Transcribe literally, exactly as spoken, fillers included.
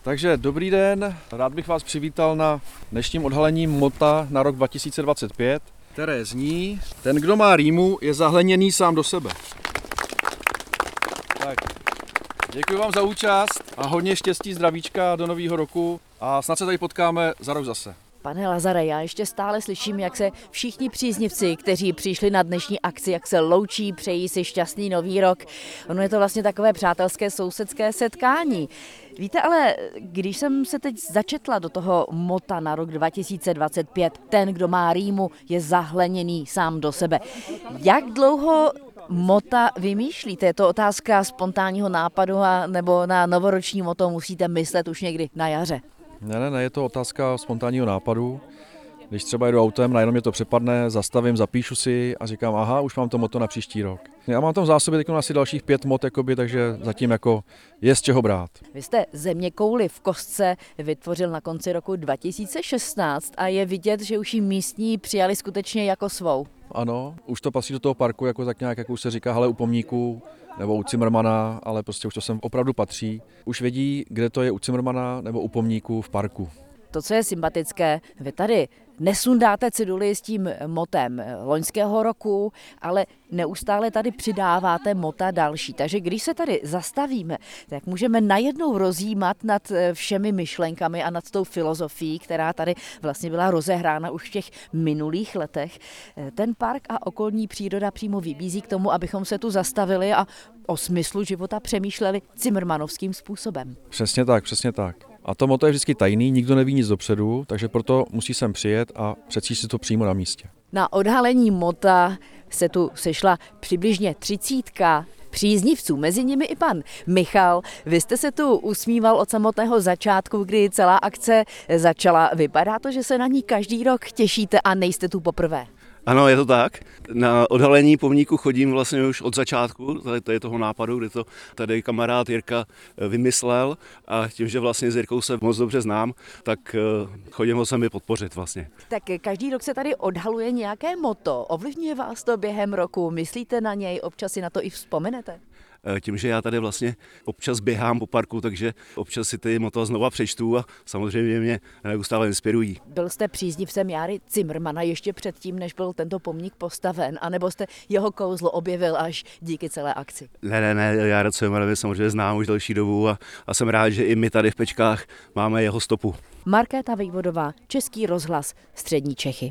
Takže dobrý den, rád bych vás přivítal na dnešním odhalení mota na rok dva tisíce dvacet pět, které zní: ten, kdo má rýmu, je zahleněný sám do sebe. Tak, děkuji vám za účast a hodně štěstí, zdravíčka do nového roku a snad se tady potkáme za rok zase. Pane Lazare, já ještě stále slyším, jak se všichni příznivci, kteří přišli na dnešní akci, jak se loučí, přejí si šťastný nový rok. Ono je to vlastně takové přátelské sousedské setkání. Víte, ale když jsem se teď začetla do toho mota na rok dva tisíce dvacet pět, ten, kdo má rýmu, je zahleněný sám do sebe. Jak dlouho mota vymýšlíte? Je to otázka spontánního nápadu a nebo na novoroční moto musíte myslet už někdy na jaře? Ne, ne, ne, je to otázka spontánního nápadu. Když třeba jedu autem, najednou mě to přepadne, zastavím, zapíšu si a říkám, aha, už mám to moto na příští rok. Já mám tam v zásobě teď asi dalších pět mot, jakoby, takže zatím jako je z čeho brát. Vy jste zeměkouli v kostce vytvořil na konci roku dva tisíce šestnáct a je vidět, že už ji místní přijali skutečně jako svou. Ano, už to patří do toho parku, jako tak nějak, jak už se říká, hele, u pomníků nebo u Cimrmana, ale prostě už to sem opravdu patří. Už vědí, kde to je u Cimrmana nebo u pomníků v parku. To, co je sympatické, vy tady nesundáte ciduly s tím motem loňského roku, ale neustále tady přidáváte mota další. Takže když se tady zastavíme, tak můžeme najednou rozjímat nad všemi myšlenkami a nad tou filozofií, která tady vlastně byla rozehrána už v těch minulých letech. Ten park a okolní příroda přímo vybízí k tomu, abychom se tu zastavili a o smyslu života přemýšleli cimrmanovským způsobem. Přesně tak, přesně tak. A to moto je vždycky tajný, nikdo neví nic dopředu, takže proto musí sem přijet a přečíst si to přímo na místě. Na odhalení mota se tu sešla přibližně třicítka příznivců, mezi nimi i pan Michal. Vy jste se tu usmíval od samotného začátku, kdy celá akce začala. Vypadá to, že se na ní každý rok těšíte a nejste tu poprvé. Ano, je to tak. Na odhalení pomníku chodím vlastně už od začátku, tady toho nápadu, kdy to tady kamarád Jirka vymyslel a tím, že vlastně s Jirkou se moc dobře znám, tak chodím ho sami podpořit vlastně. Tak každý rok se tady odhaluje nějaké moto. Ovlivňuje vás to během roku? Myslíte na něj? Občas si na to i vzpomenete? Tím, že já tady vlastně občas běhám po parku, takže občas si ty moto znova přečtu a samozřejmě mě neustále inspirují. Byl jste příznivcem Járy Cimrmana ještě předtím, než byl tento pomník postaven, anebo jste jeho kouzlo objevil až díky celé akci? Ne, ne, ne, Jára Cimrmana samozřejmě znám už delší dobu a, a jsem rád, že i my tady v Pečkách máme jeho stopu. Markéta Vejvodová, Český rozhlas, Střední Čechy.